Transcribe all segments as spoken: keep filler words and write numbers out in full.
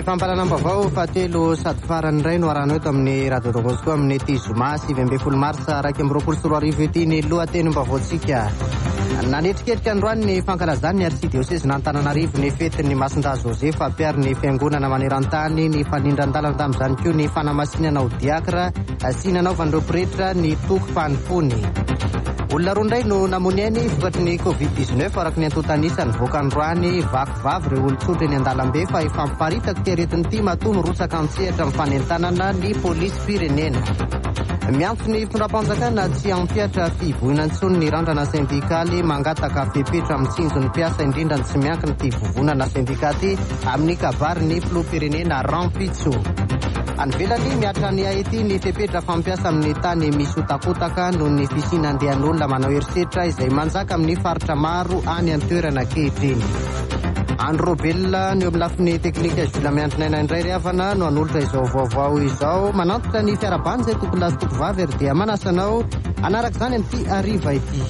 Fampananam-baovao fahatelo sady farany iray no arahana eto amin'ny radio Donosco amin'ny ety zoma sivy amby folo marsa raika amby roapolo sy roa arivo ety ny lohatenim-baovaontsika. Nanetriketrika androany ny fankalazany ny arsidioseze n'Antananarivo ny fetin'ny Masindahy Josefa ampiary ny fiangonana maneran-tany ny fanindran-dalana tamin'izany koa ny fanamasinana ho diakra sy nanaovan'ireo pretra ny toko mpanimpony. Olona roa indray no namony ainy vokatry ny covid dix-neuf araka ny antotanisany voakandroany vakivavy ireo olon-tsotra eny an-dalambe fa ifampiparitaka ty aretiny ity matoa mirotsaka antsehatra amin'ny fanentanana ny polisy firenena. Miantso ny fitondram-panjakana tsy ampiatra fivoina intsony ny randrana sindikaly mangataka fepetra amin'ny tsinjo ny mpiasa indrindra ny tsy miankina ty vovonana sindikaty amin'ny kabary ny filoham-pirenena Rampitso. Anvelany miatra ny aety ny fepetra fampiasa amin'ny tany misy hotakotaka noho ny fisina andehan'olona manao herisetra izay manjaka amin'ny faritra maro any amin'ny toerana ankehitriny. Andro Robella ny eo amin'ny lafiny teknika Jula Miantrinaina indray ry havana no hanolotra izao vaovao izao manantitra ny fiarabany izay toko lahy sy toko vavy ary dia manasanao anaraka izany amin'ity ariva ity.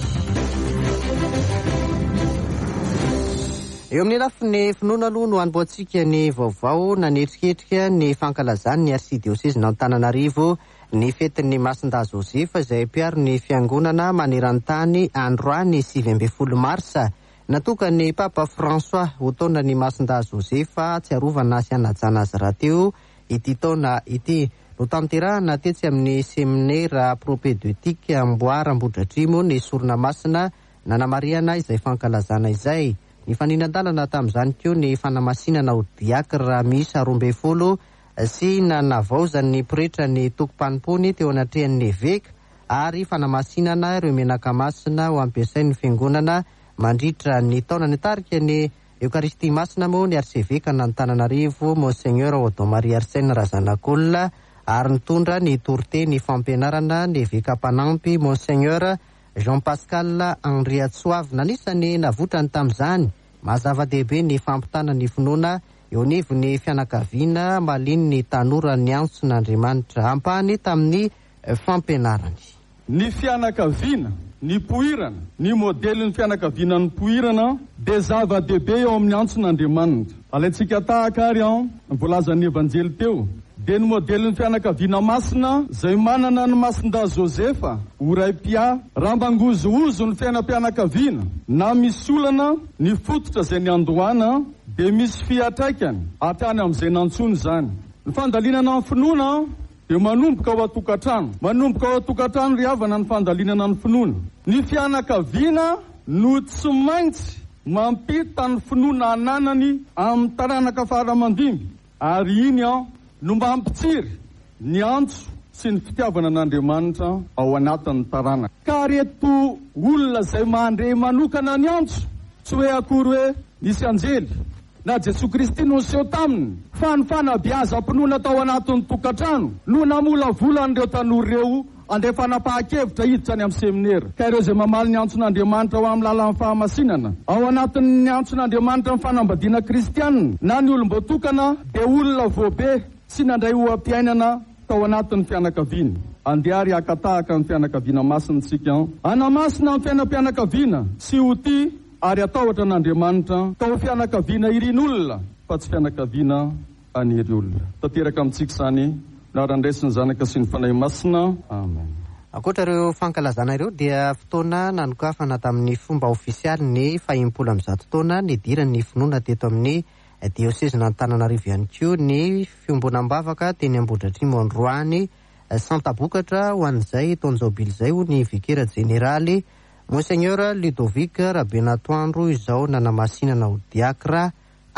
Eo amin'ny lafiny finoana aloha no anboantsika ny vaovao nanetriketrika ny fankalazany ny arsidioseze n'Antananarivo ny fetin'ny Masindahy Josefa izay ampiary ny fiangonana maneran-tany androany sivy amby folo marsa. Natoka ny Papa François ho taona ny Masindahy Josefa tsy arovana sy anajana azy rahateo ity taona ity. No tanterahana tetsy amin'ny seminaire propédeutique Amboara Ambohidratrimo ny Sorona Masina nanamariana izay fankalazana izay. Ny faninan-dalana tamin'izany koa ny fanamasinana ho diakra miisa roa amby folo sy nanavaozan'ny pretra ny toko-panimpony teo anatrehan'ny évêque ary fanamasinana ireo menaka masina ho ampiasain'ny fiangonana mandritra ny taona ny tarika ny Eucharistie masina moa ny artsevêka n'Antananarivo Monseigneur Odo Maria Arsène Razanakolona ary nitondra ny torté ny fampianarana ny évêka mpanampy Monseigneur Jean Pascal Andriatsoavy nanisany navotrany tamin'izany mazava-dehibe ny fampitana ny finoana eo anivo ny fianakaviana maliny ny tanora ny antso n'Andriamanitra ampany tamin'ny fampianarany. Ny fianakaviana, ny poirana, ny modelin'ny fianakaviana ny poirana dia zava-dehibe eo amin'ny antso n'Andriamanitra. Alaitsika tahaka ary an volazan'ny evanjely teo. Dia ny modelin'ny fianakaviana masina izay manana ny Masindahy Josefa oray-pia rambangozohozo ny fiainam-pianakaviana na misy olana ny fototra izay ny andohana dia misy fiatraikany hatrany amin'izay nantsony izany. Ny fandalinana ny finoana dia manomboka ao atokantrano. Manomboka ao atokantrano ry havana ny fandalinana ny finoana. Ny fianakaviana no tsy maintsy mampita ny finoana ananany amin'ny taranaka faharamandimby ary iny an no mampitsiry ny antso sy ny fitiavana an'Andriamanitra ao anatin'ny taranaka. Ka reto olona izay mandre manokana ny antso tsy hoe akory hoe nisy anjely na Jesoa Kristy no niseho taminy fa ny fanabeazam-pinoana tao anatin'ny tokantrano no namolavolany ireo tanora ireo andefa napaha-kevitra hiditra any amin'ny seminaire. Ka ireo izay mamaly ny antson'Andriamanitra ao amin'ny lalan'ny fahamasinana ao anatin'ny antson'Andriamanitra ny fanambadiana kristianina na ny olom-boatokana dia olona voabe sy nandray oam-piainana tao anatin'ny fianakaviana. Andiary akatahaka ny fianakaviana masintsika anamasina ny fiainam-pianakaviana sy ho ty ary atahotra n'Andriamanitra tao fianakaviana irin'olona fa tsy fianakaviana aniry olona. Tanteraka amintsika izany narandraisiny zanaka sy ny fanahy masina. Amen. Ankoatra ireo fankalazana ireo dia fotoana nanokafana tamin'ny fomba ofisialy ny fahim-polo amby zato taona nidiran'ny finoana teto amin'ny dioseze n'Antananarivo ihany koa ny fiombonam-bavaka teny Ambohidratrimo androany santabokatra ho an'izay taonjaobily izay ho ny vikera jeneraly Monseigneur Ludovic Rabenatoandro izao nanamasinana ho diakra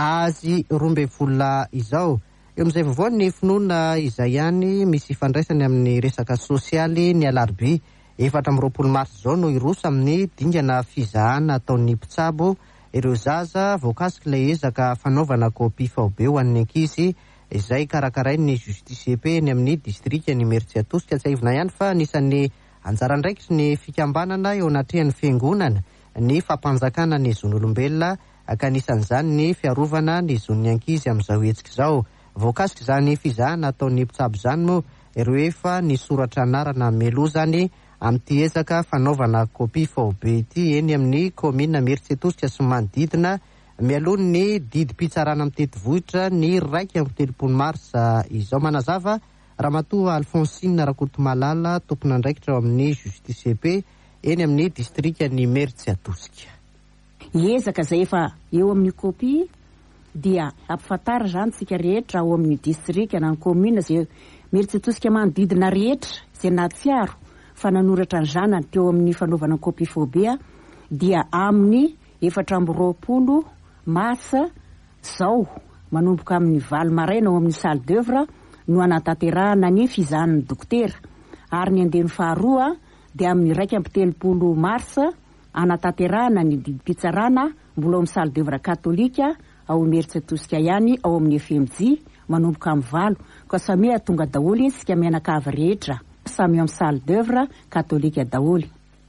azy roa amby folo izao. Eo amin'izay vaovao ny finoana izay ihany misy ifandraisany amin'ny resaka sosialy ny alarobia efatra amby roapolo mars izao no iroso amin'ny dingana fizahana ataon'ny mpitsabo ireo zaza voakasiky ilay ezaka fanaovana kopia faobe ho an'ny ankizy izay karakarain'ny justice pe ny amin'ny distrika ny Mertsiatosika tsy aivina ihany fa nisan'ny anjara ndraikitry ny fikambanana eo anatrehan'ny fiangonana ny fampanjakana ny zon'olombelona ka nisan'izany ny fiarovana ny zon'ny ankizy amin'izao hetsika izao. Voakasiky izany fizahana ataon'ny mpitsabo izany moa ireo efa ny soratra anarana melozany amin'ity ezaka fanaovana kopia faobe ity eny amin'ny komina Mertsiatosika sy manodidina mialoha ny didim-pitsarana amin'ny teti-vohitra ny raiky amin'ny telopolo marsa izao. Manazava Ramatoa Alfonsine Rakotomalala, tompon'andraikitra ao amin'ny Justice P eny amin'ny distrika ny Mertsiatosika. Ezaka izay efa eo amin'ny kopia dia ampifantara zany tsika rehetra ao amin'ny distrika na ny commune izay Mertsiatosika manodidina rehetra izay nahatsiaro fa nanoratra ny zanany teo amin'ny fanaovana kopia fobia dia amin'ny efatra amby roapolo masa zao manomboka amin'ny valo maraina ao amin'ny salle d'œuvre no anatanterahana ny fizahan'ny dokotera, ary ny andeny faharoa dia amin'ny raika amby telopolo marsa anatanterahana ny didim-pitsarana mbola ao amin'ny salle d'œuvre katolika ao Mertsiatosika ihany ao amin'ny F M J manomboka amin'ny valo ka samy tonga daholo isika mianakavy rehetra samy amin'ny salle d'œuvre katolika daholo.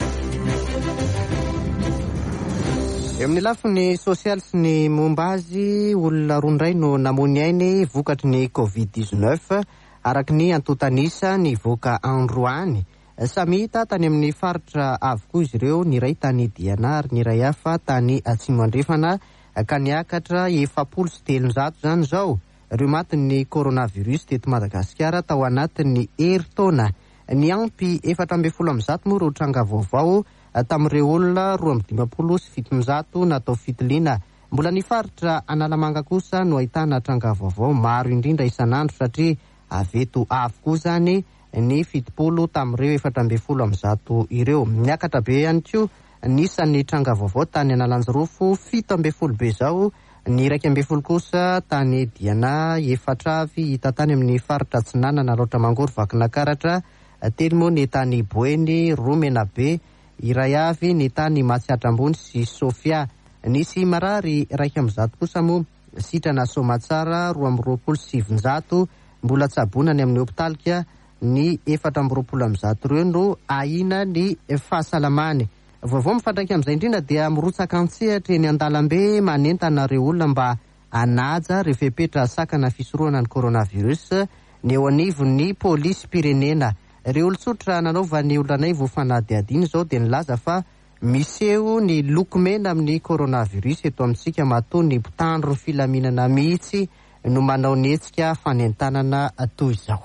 Eo amin'ny lafiny sosialy sy ny momba azy, olona roa indray no namony ainy vokatry ny covid dix-neuf araky ny antotanisa ny voka Androany. Samy hita tany amin'ny faritra avokoa izy ireo, ny iray tany Diana ary ny iray hafa tany Atsimo Andrefana ka niakatra efapolo sy telonjato zany zao ireo matin'ny coronavirus teto Madagasikara tao anatin'ny herintaona. Ny ampy efatra amby folo amby zato moa ireo tranga vaovao tamin'ireo olona roa amby dimampolo sy fitonjato natao fitiliana. Mbola ny faritra Analamanga kosa no ahitana tranga vaovao maro indrindra isanandro satria aveto avokoa zany ny fitopolo tamin'ireo efatra amby folo amby zato ireo. Niakatra be ihany koa nisan'ny tranga vaovao tany Analanjorofo fito amby folo be zao, ny iraika amby folo kosa tany Diana, efatra avy hita tany amin'ny faritra Atsinanana loatra Mangoro Vakinakaratra, telo moa ny tany Boeny, Romena be, iray avy ny tany Matsiatrambony sy Sofia. Nisy marary raika amby zato kosa moa sitrana Somatsara roa amby roapolo sy sivinjato, mbola tsabonany amin'ny hopitalika ny efatra amby roapolo amby zato ireo no ahina ny fahasalamany. Vaovao mifandraika amin'izay indrindra dia mirotsaka an-tsehatra eny an-dalambe manentana ireo olona mba hanaja rehefa hipetra sakana fisorohana ny coronavirus ny eo anivon'ny polisy pirenena. Ireo olon-tsotra nanaova ny olonanay voafanadiadiana izao dia nilaza fa miseho ny lokomena amin'ny coronavirus eto amintsika matoa ny mpitandro filaminana mihitsy no manao ny hetsika fanentanana toy izao.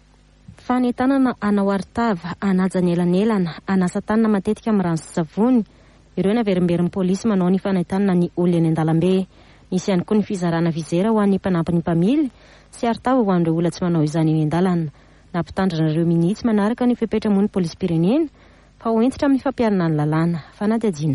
Fanentanana anao aritava, anaja ny elanelana, anasa tanana matetika amin'ny rano sy savony. Ireo naverimbery ny polisy manao ny fanentanana ny olona eny an-dalambe. Nisy ihany koa ny fizarana vizera ho an'ny mpanampy ny mpamily sy aritava ho an'ireo olona tsy manao izany eny an-dalana. Nampitandrina ireo minitsy manaraka ny fepetra moa ny polisy pirenena fa ho entitra amin'ny fampiarana ny lalàna. Fanadihadiana.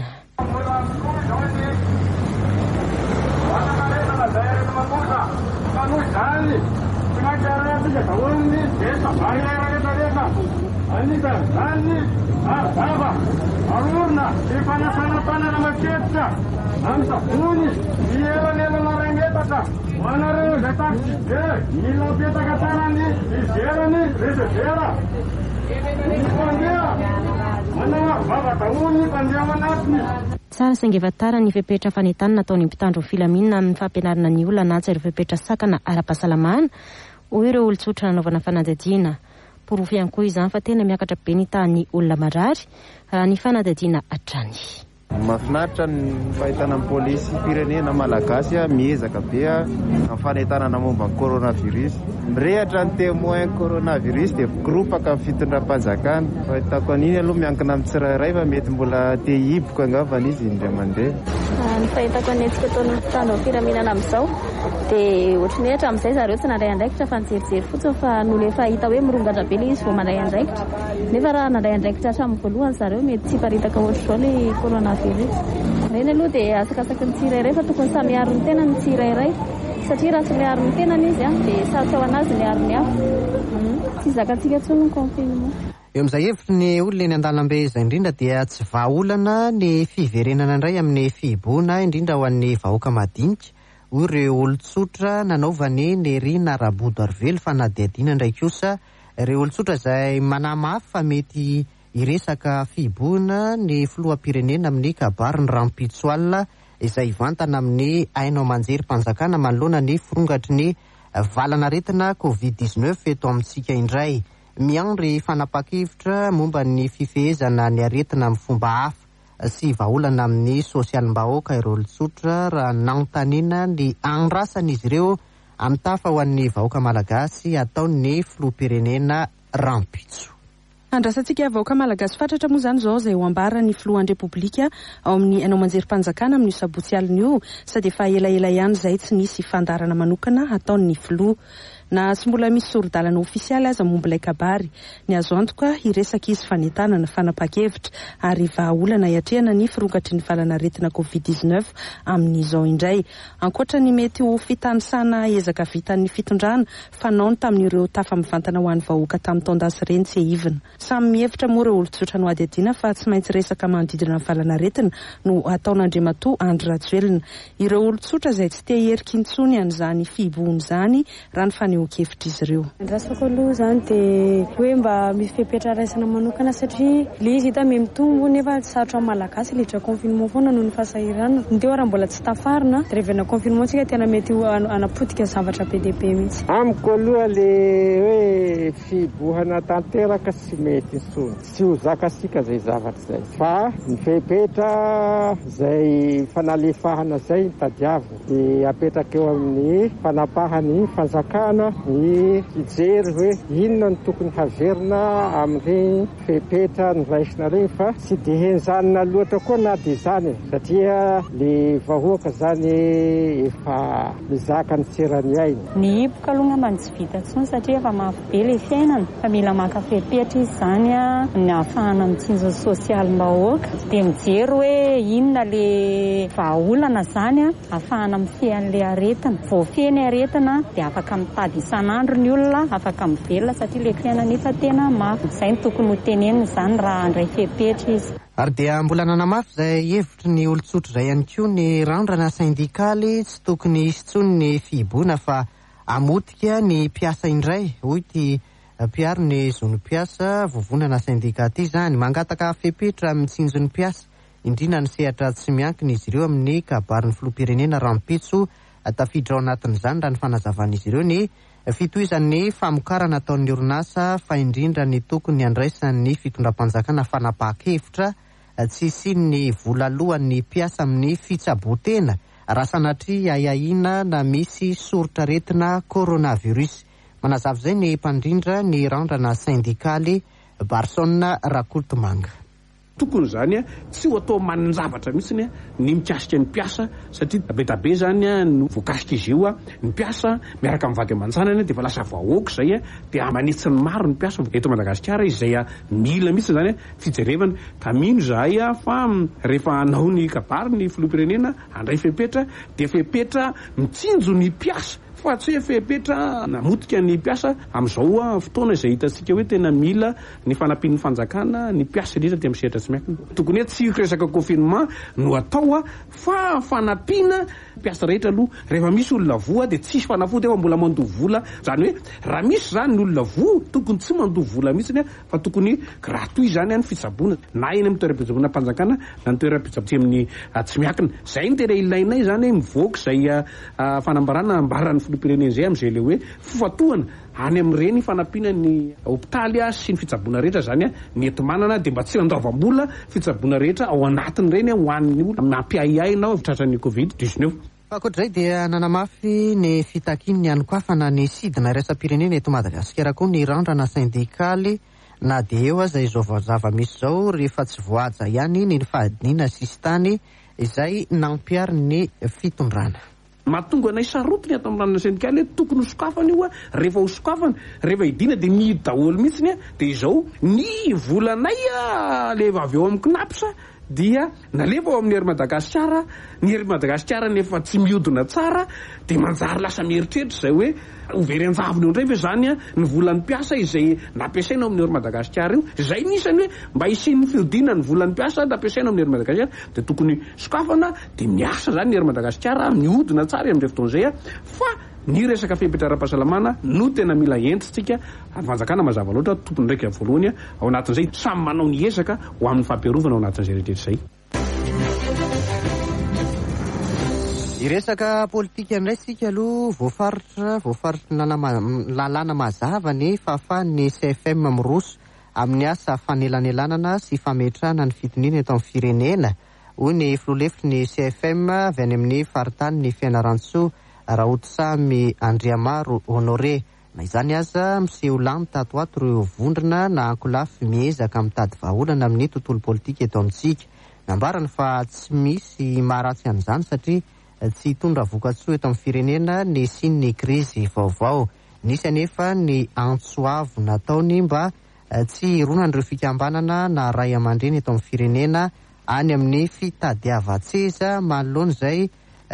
Tsara sengevatara ny fepetra fanentanana nataony mpitandro filaminana amin'ny fampianarana ny olona anaja ireo fepetra sakana ara-pahasalamana ho ireo olon-tsotra nanaovana fanadihadiana. Porofo ihany koa izany fa tena miakatra be ny tany olona marary raha ny fanadihadiana hatrany. Mahafinaritra ny fahitana amin'ny polisy pirenena malagasy miezaka be amin'ny fanentanana momba ny coronavirus. Mirehatra ny témoin coronavirus dia gropaka amin'ny fitondram-panjakana. Fahitako an'iny aloha miankina amin'ny tsirairay fa mety mbola te hiboka angavana izy indray mandeha. Ny fahitako anetsika ataony mpitandro filaminana amin'izao dia ohatrany hoe hatramin'izay zareo tsy nandray andraikitra fa nijerijery fotsiny fa nolo efa hita hoe mirongatra be ilay izy vao mandray andraikitra. Nefa raha nandray andraikitra hatramin'ny voalohany zareo mety tsy paritaka ohatr'izao ilay coronavirus. Ireny aloha dia asakasaky ny tsirairay fa tokony samy miaro ny tena ny tsirairay satria raha tsy miaro ny tenany izy dia sarotra ho anazy miaro ny hafa. Tsy zakantsika tsony ny confinement. Eo amin'izay hevitry ny olona eny an-dalambe izay indrindra dia tsy vahaolana ny fiverenana indray amin'ny fihiboana indrindra ho an'ny vahoaka madinika. Hoy ireo olon-tsotra nanaovany ny Rina Rabodo Arvelo fanadihadiana indray kosa ireo olon-tsotra izay manamafy fa mety iresaka fihiboana ny filoham-pirenena amin'ny kabary ny Rampitsoalina izay ivantana amin'ny Haino Amanjery Mpanjakana manoloana ny firongatry ny valanaretina covid dix-neuf eto amintsika indray. Miandry fanapakevitra momba ny fifehezana ny aretina amin'ny fomba hafa sy vahaolana amin'ny sosialim-bahoaka ireo olon-tsotra raha nanontaniana ny anrasan'izy ireo amin'ny tafa ho an'ny vahoaka malagasy ataony filoham-pirenena Rampitso. Andrasantsika vahoaka malagasy fatratra moa zany zao izay ho ambarany filohan'ny repoblika ao amin'ny anao manjerim-panjakana amin'ny sabotsy alina io sady efa elaela ihany izay tsy nisy fandarana manokana ataon'ny filoha. Na tsy mbola misy sorodalana ofisialy aza momba ilay kabary, ny azo antoka hiresaka izy fanentana na fanapa-kevitra ary vahaolana hiatrehana ny fironkatry ny valanaretina covid dix-neuf amin'izao indray. Ankoatra ny mety ho fitanisana ezaka vitan'ny fitondrana fanaony tamin'ireo tafa-mivantana ho an'ny vahoaka tamin'ny taon-dasy ireny tsy hivina. Samy mihevitra moa ireo olon-tsotra no ady adiana fa tsy maintsy resaka manodidina ny valanaretina no ataon'Andriamatoa Andry Rajoelina. Ireo olon-tsotra izay tsy te herika intsony an'izany fibohony izany raha ny fane kevitra izy ireo. Andrasako aloha zany dia hoe mba misy fepetra raisana manokana satria le izy hita mitombo nefa sarotra malagasy litra confinement foana noho ny fasahirana. Ndeo raha mbola tsy tafarina dia revena confinement tsika tena mety anapotika zavatra be dia be mihitsy. Amiko aloha le hoe fibohana tanteraka tsy mety intsony. Tsy ho zakasika zay zavatra zay. Fa ny fepetra zay fanalefahana zay tadiavo dia apetraka eo amin'ny fanapahany fanjakana ny fijery hoe inona ny tokony haverina amin'ny fepetra ny raisina reny fa tsy dia henjanona loatra koa na dia izany satria le vahoaka zany efa mizaka ny tserany aina. Ny hipoka aloha ngambany tsy vita intsony satria efa mafy be ilay fiainana fa mila maka fepetra izy zany a ny ahafahana mitsinjo sosialim-bahoaka dia mijery hoe inona le vahaolana zany a ahafahana mifehan'ilay aretina. Vao feny aretina dia afaka mitady isan'andro ny olona afaka mivelona satria le fiainana efa tena mafy. Izay ny tokony ho tenenina zany raha andray fepetra izy. Ary dia mbola nanamafy izay hevitry ny olon-tsotra izay ihany koa ny randrana sindikaly tsy tokony hisy intsony ny fiboana fa amotika ny mpiasa indray. Hoy ity mpiaro ny zonim-piasa vovonana sindika ity zany mangataka fepetra mitsinjo ny mpiasa indrindra ny sehatra tsy miankina izy ireo amin'ny kabarin'ny filoham-pirenena Rampitso. Tafiditra ao anatin'izany raha ny fanazavan'izy ireo ny fitohizan'ny famokarana ataon'ny orinasa fa indrindra ny tokony andraisan'ny fitondram-panjakana fanapa-kevitra tsy isian'ny vola alohan'ny mpiasa amin'ny fitsaboatena raha sanatria ayahiana na misy soritra retina coronavirus. Manazava izay ny mpandrindra ny randrana sindikaly Barsona Rakoltomanga. Tokony zany a tsy ho atao manin-javatra mihitsiny a ny mikasika ny mpiasa satria betabe zany a no voakasika izy io a ny mpiasa miaraka amin'ny vady aman-janany dia efa lasa vahoaka izay a dia amanitsy ny maro ny mpiasa eto Madagasikara izay a mila mihitsy zany a fijerevana ka mino zahay a fa rehefa anao ny kabary ny filoham-pirenena handray fepetra dia fepetra mitsinjo ny mpiasa fa tsy hoe fepetra namotika ny mpiasa amin'izao a fotoana izay hitantsika hoe tena mila ny fanampian'ny fanjakana ny mpiasa rehetra dia misehatra tsy miankina. Tokony hoe tsy resaka confinement no atao a fa fanampiana mpiasa rehetra aloha rehefa misy olona voa dia tsisy fanafody efa mbola mandoha vola zany hoe raha misy zany ny olona voa tokony tsy mandoha vola mihitsiny fa tokony gratuit zany any fitsaboana na eny amin'ny toeram-pitsaboana mpanjakana na ny toeram-pitsaboana amin'ny tsy miankina. Zay ny tena ilainay zany mivoaka izay fanambarana ambarana filoham-pirenena izay amin'izay le hoe fifatohana any amin'ireny fanampiana ny hopitaly sy ny fitsaboana rehetra zany a ny enti-manana dia mba tsy andavam-bola fitsaboana rehetra ao anatin'ireny ho an'ny olona mampiahiaina tratran'ny covid dix-neuf. Ankoatr'izay dia nanamafy ny fitakin'ny ihany koa fa na ny sidina iraisam-pirenena eto Madagasikara koa ny randrana sindikaly na dia eo aza izao zava-misy izao rehefa tsy voaja ihany ny fahadiniana sisy tany izay nampiary ny fitondrana. Mahatonga anay sarotiny ato amin'ny randrana sindikaly tokony ho sokafana io a rehefa ho sokafana rehefa hidina dia mihidy daholo mihitsiny a dia izao ny volanay a leva avy eo amin'ny knapsa dia nalefa ao amin'ny hery Madagasikara ny hery Madagasikara nefa tsy mihodina tsara dia manjary lasa mieritreritra izay hoe overy an-javony eo indray ve zany a ny volan'ny mpiasa izay nampiasaina ao amin'ny hery Madagasikara io. Izay nisany hoe mba hisian'ny fihodina ny volan'ny mpiasa nampiasaina ao amin'ny hery Madagasikara dia tokony sokafana dia miasa zany ny hery Madagasikara mihodina tsara amin'izay fotoana izay a fa ny resaka fepetra ara-pahasalamana no tena mila entintsika fanjakana mazava loatra tompony ndraika voalohany ao anatin'izay samy manao ny ezaka ho amin'ny fampiarovana ao anatin'izay rehetra izay. Iresaka politika indray sika aloha voafaritra voafaritra lalàna mazava ny fahafahan'ny C F M Miroso amin'ny asa fanelanelanana sy fametrahana ny fitoniana eto amin'ny firenena. Hoy ny filoalefitry ny C F M avy any amin'ny faritany ny Fianarantsoa Raotsamy Andriamaro Honoré. Na izany aza miseho lamy tato ato ireo vondrona na ankolafy miezaka mitady vahaolana amin'ny tontolo politika eto amintsika. Nambarany fa tsy misy maharatsy an'izany satria tsy hitondra vokatsoa eto amin'ny firenena ny sin'ny krizy vaovao. Nisy anefa ny antsoavo nataony mba tsy hironan'ireo fikambanana na ray aman-dreny eto amin'ny firenena any amin'ny fitadiavan-tseza manoloana izay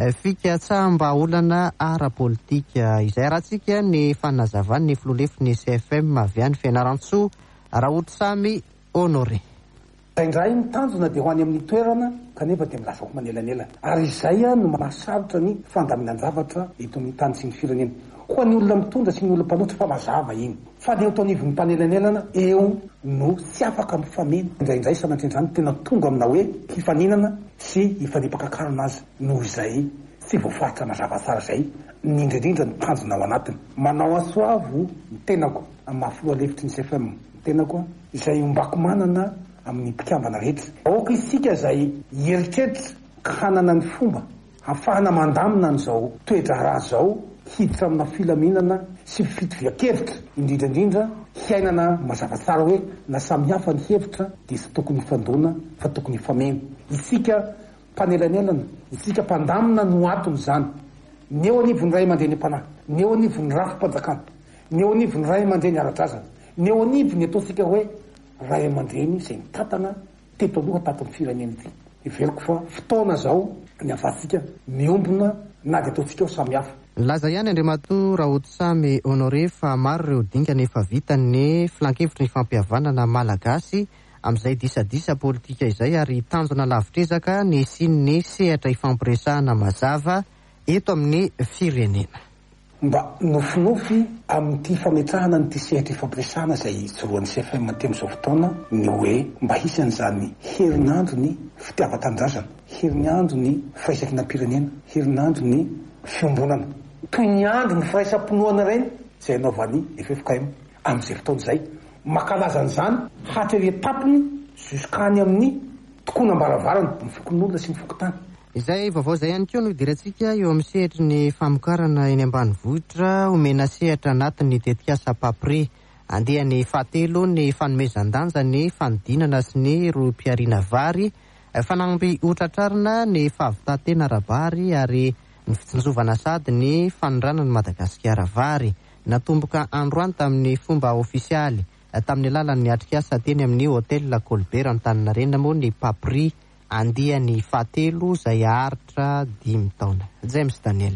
fikatsahambaolana ara-politika. Izay rahantsika ny fanazavany ny filoalefitry ny C F M avy any Fianarantsoa Raotsamy Honoré. Indray mitanjona dia ho any amin'ny toerana kanefa dia milazako manelanelana. Ary izay no mahasarotra ny fandaminan-javatra eto amin'ny tany sy ny firenena. Ho an'ny olona mitondra sy ny olona mpanotra fa mazava iny. Fa ny eo taonivon'ny mpanelanelana eo no tsy afaka mifamena. Indraindray sanatrin'izany tena tonga amina hoe hifaninana sy hifanipakakarana azy noho izay tsy voafaritra mazava tsara izay ny indrindrindra ny tanjona ao anatiny. Manao asoavo ny tenako amin'ny mahafiloalefitry ny C F M ny tenako izay ombako manana amin'ny mpikambana rehetra. Aoka isika izay hieritreritra ka hanana ny fomba hafahana mandamina an'izao toetra raha zao hiditra amina filaminana sy fitovia-kevitra indrindrandrindra hiainana mazava tsara hoe na samihafa ny hevitra dia tsy tokony hifandona fa tokony hifamena. Isika mpanelanelana, isika mpandamina no atony izany. Ny eo anivon'ny ray aman-dreny am-panahy, ny eo anivon'ny rafim-panjakana, ny eo anivon'ny ray aman-dreny ara-drazana, ny eo anivony ataontsika hoe ray aman-dreny izay mitantana teto aloha tato amin'ny firenena ity. Iveriko fa fotoana zao ny afatsika miombona na dia ataontsika eo samihafa. Laza ihany Andriamatoa Raotsamy Honoré fa maro ireo dingana efa vitany filan-kevitry ny fampihavanana malagasy amin'izay disadisa politika izay ary tanjona lavitrezaka ny sin'ny sehatra ifampiresahana mazava eto amin'ny firenena. Mba nofinofy amin'ity fametrahana nyity sehatra ifampiresahana izay soroan'ny C F M temin'izao fotoana ny hoe mba hisy an'izany herinandro ny fitiavan-tanindrazana, herinandro ny firaisankina-pirenena, herinandro ny fiombonana. Toy ny andro ny firaisam-pinoana reny izay anaovan'ny F F K M amin'izay fotoana izay makalazan'izany hatrery etapiny juskany amin'ny tokonam-baravarana ny fokon'olona sy ny fokotany. Izay vaovao izay ihany koa no idirantsika eo amin'ny sehatry ny famokarana eny ambanivohitra omena sehatra anatin'ny tetikasa papri. Andehan'ny fahatelo ny fanomezan-danja ny fanodinana sy ny rom-piariana vary, fanamby hotratrarina ny fahavitantena rabary ary ny fitsinjovana sady ny fanondranany Madagasikara vary. Natomboka androany tamin'ny fomba ofisialy tamin'ny alalan'ny atrikasa teny amin'ny hôtel La Colbert Antaninarenina moa ny papri andehan'ny fahatelo izay aharitra dimy taona. James Daniel.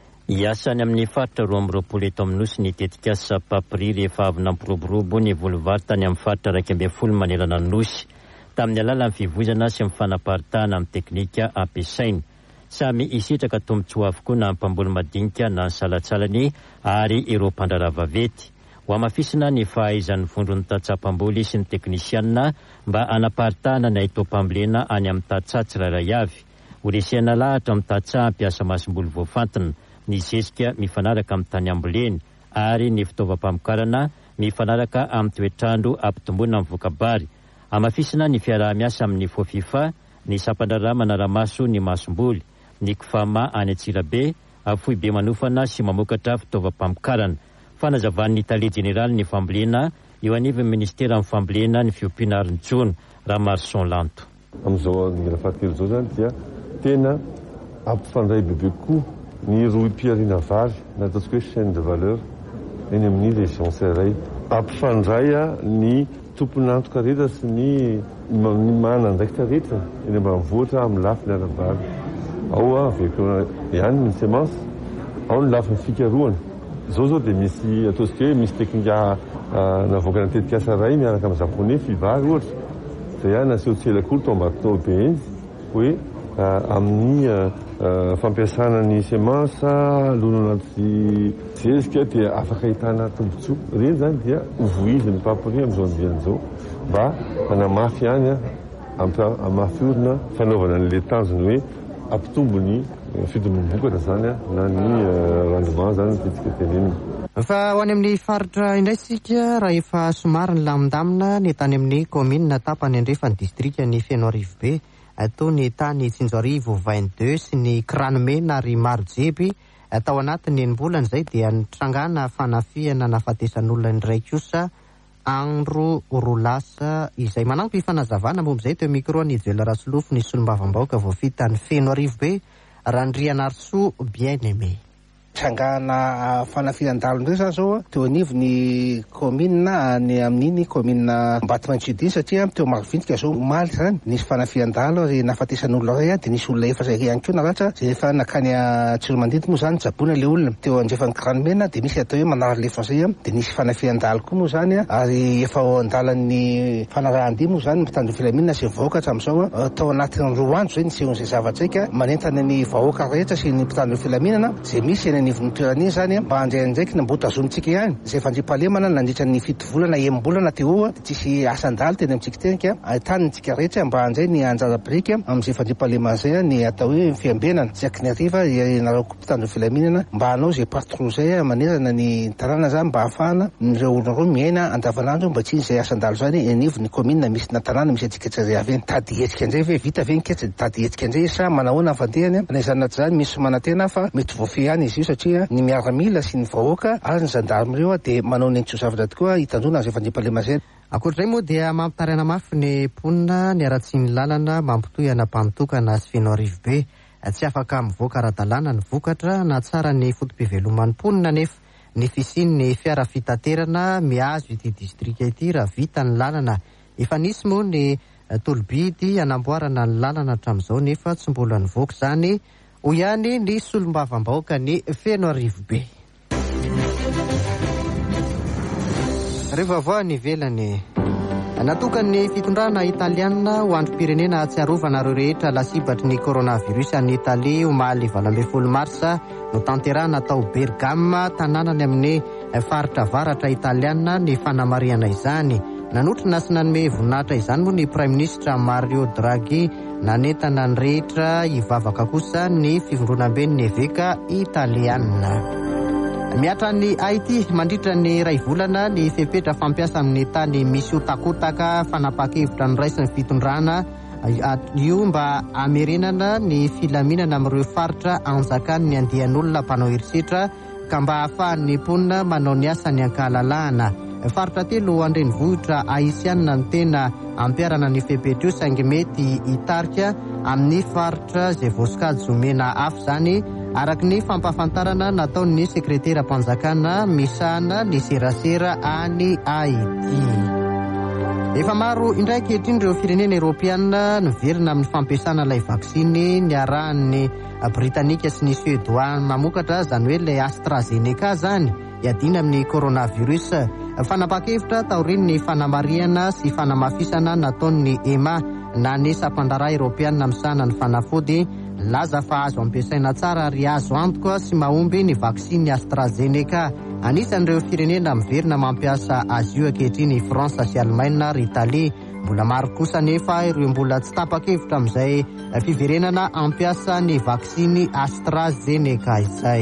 Iasany amin'ny faritra roa amby roapolo eto amin'ny nosy ny tetikasa papri rehefa avy nampiroborobo ny volovary tany amin'ny faritra iraika ambin'ny folo manerana ny nosy tamin'ny alalan'ny fivozana sy amin'ny fanaparitahana amin'ny teknika ampiasainy. Samy isitraka tombontsoa avokoa na mpamboly madinika na ny salatsalany ary ireo mpandraravavety. Ho amafisina ny fahaizan'ny vondron'ny tatsapamboly sy ny teknisianina mba anaparitahana ny aitoam-pambolena any amin'ny tatsaha tsirairay avy. Horesena lahatra amin'ny tatsaha ampiasa masom-boly voafantina, ny zezika mifanaraka amin'ny tany amboleny ary ny fitaovam-pamokarana mifanaraka amin'ny toetrandro ampitomboana amin'ny vokabary. Amafisina ny fiaraha-miasa amin'ny fofifa, ny sampandrara manaramaso ny masom-boly, ny kifama any Antsirabe, afoy be manofana sy mamokatra fitaovam-pamokarana. Fanazavan'ny tale jeneraly ny fambolena eo anivon'ny ministera amin'ny fambolena ny fiompiana aron-tsony raha Marson Lanto. Amin'izao angela fahatelo izao zany dia tena ampifandray bebe koa ny rom-piariana vary na ataontsika hoe chaîne de valeur eny amin'ny région tsirairay. Ampifandray ny tompon'antoka rehetra sy ny mana andraikitra rehetra eny ambanivohitra amin'ny lafiny ara-bary. Ao avekona ihany ny semence, ao ny lafiny fikarohana. Izao zao dia misy ataontsika hoe misy teknika navoakana tetikasa ray miaraka amin'ny japonais fivary ohatra. Izay ihany aseho tsela koa tombato be izy hoe amin'ny fampiasana ny semence alono anaty zezika dia afaka ahitana tombotsoa. Ireny zany dia hovoiziny papri amin'izao andian'izao mba hanamafy ihany amafy orina fanaovana an'ilay tanjony hoe ampitombo ny fitombonim-bokatra zany na ny rendement zany tetika tenenina. fa ho any amin'ny faritra indraysika raha efa somary ny lamindamina ny tany amin'ny komina tapany andrefa ny distrika ny Fianarivy be atao ny tany Tsinjoarivo vingt-deux sy ny Kranomena ary Marojeby atao anatiny enim-bolana izay dia nitrangana fanafiana nafatesan'olona indray kosa andro rolasa izay manampy ifanazavana momba izay teo micro ny Joel Rasolofo ny solombavam-bahoaka voafita ny Fianarivy be Randrianarso bien-aimé. Trangana fanafian-dalo ndray zany zao teo anivo ny komina ny amin'iny komina Mbatomantsidiny satria teo Marovintsika zao omaly zany nisy fanafian-dalo ary nafatesan'olona ray dia nisy olona efa zay ihany koa naratra zay efa nakany Tsiromandidy moa zany jabona le olona teo andrefany Kranomena dia misy atao hoe manary lefa zay dia nisy fanafian-dalo koa moa zany ary efa ao andalan'ny fanarahan-dy moa zany mitandro filaminana sy vahoaka hatramin'izao tao anatin'ny roa andro zay nisehon'izay zavatsaika manentana ny vahoaka rehetra sy ny mpitandro filaminana zay misy eny anivon'ny toerana zany mba andraindraiky na mbo tazomitsika ihany zay fandripahalemana nandritra ny fito volana enim-bolana teo dia tsisy asan-dalo teny amintsika tenika ahitanytsika rehetra mba andray ny anjara birika amin'izay fandripahalemana zay ny atao hoe fiambenana tsy aky ny ariva nareo mpitandro filaminana mba hanao zay partrou zay manerana ny tanàna zany mba ahafahana nireo olona roa miaina andavanandro mba tsy zay asan-dalo zany anivon'ny komina misy na tanàna misy atsika tsary avy eny tady hetsika anjay ve vita ve niketsy tady hetsika anjay sa manahoana fandehany na izanaty zany misy manantena fa mety voafy ihany izy io satria ny miaramila sy ny vahoaka ary ny zandarmy reo dia manao ny ntsozavatra tokoa hitandrona zay fandripahalema zay. Akoatr'izay moa dia mampitariana mafy ny mponina ny aratsiny lalana mampitohy anapamtokana sy Fianarivy be tsy afaka mivoaka ara-dalàna ny vokatra na tsara ny fotom-piveloman'ny mponina nefa ny fisian'ny fiara fitaterana miazo ity distrika ity raha vita ny lalana efa nisy moa ny tolobidy anamboarana ny lalana hatramin'izao nefa tsy mbola nivoaka zany ho ihany ny solombavam-bahoaka ny Fianarivy be. Rehefa avao ny velany natokany fitondrana italiana ho androm-pirenena atsiarovana ireo rehetra lasibatry ny coronavirus any Italia omaly valo ambin'ny folo marsa no tanterana tao Bergame tanànany amin'ny faritra avaratra italiana ny fanamariana izany. Nanotrina sy nanome voninahitra izany moa ny Prime Ministra Mario Draghi nanentana ny rehetra hivavaka kosa ny fivondronam-ben'ny eveka italiana. Miatra ny Haiti mandritra ny ray volana ny fepetra fampiasa amin'ny tany misy hotakotaka fanapakevitra ny raisin'ny fitondrana io mba amerenana ny filaminana amin'ireo faritra anjakany ny andian'olona mpanao herisetra ka mba ahafahan'ny mponina manao ny asany ankahalalahana. Faritra telo andrenivohitra haisianina ny tena ampiarana ny fepetra io saingy mety hitarika amin'ny faritra zay voasokajy mena afo zany araky ny fampafantarana nataon'ny sekretera mpanjakana misahana ny serasera any Haiti. Efa maro indray ankehitriny ireo firenena Eropeana niverina amin'ny fampiasana ilay vaksiny niarahan'ny Britanika sy ny Suédois mamokatra zany hoe ilay AstraZeneca zany hiadina amin'ny coronavirus. Fanapakevitra taorian'ny fanamariana sy fanamafisana nataon'ny E M A na ny sampandara Eropeana misahana ny fanafody laza fa azo ampiasaina tsara ary azo antoka sy mahomby ny vaksiny AstraZeneca. Anisan'ireo firenena miverina mampiasa azy io ankehitriny Fransa sy Allemagne ary Italia. Mbola maro kosa nefa ireo mbola tsy tapa-kevitra amin'izay fiverenana ampiasa ny vaksiny AstraZeneca izay.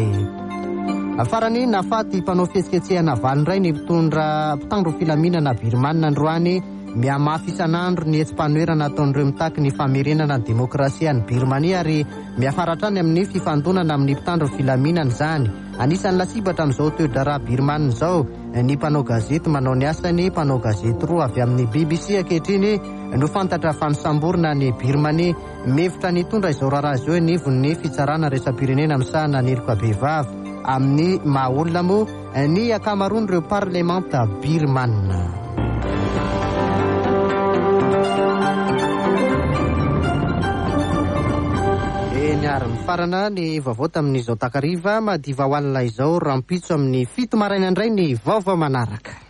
Farany nafaty mpanao fihetsiketsehana valindray ny mpitondra mpitandro filaminana Birmana androany miamafy isan'andro ny etsim-panoerana ataon'ireo mitaky ny famerenana ny demokrasia ny Birmania ary miafaratra any amin'ny fifandonana amin'ny mpitandro filaminana izany. Anisan'ny lasibatra amin'izao toe-dara Birmana izao ny mpanao gazety manao ny asany mpanao gazety roa avy amin'ny B B C ankehitriny no fantatra fanosamborina ny Birmania mevitra ny tondra izao raharaha izao anivon'ny fitsarana resam-pirenena misahana ny eloka behivavy amin'ny mahaolona moa ny akamaroan'ireo parlemanta Birmana. Eny mifarana ny vaovao tamin'izao takariva madiva ho alina izao rampitso amin'ny fito maraina indray ny vaovao manaraka.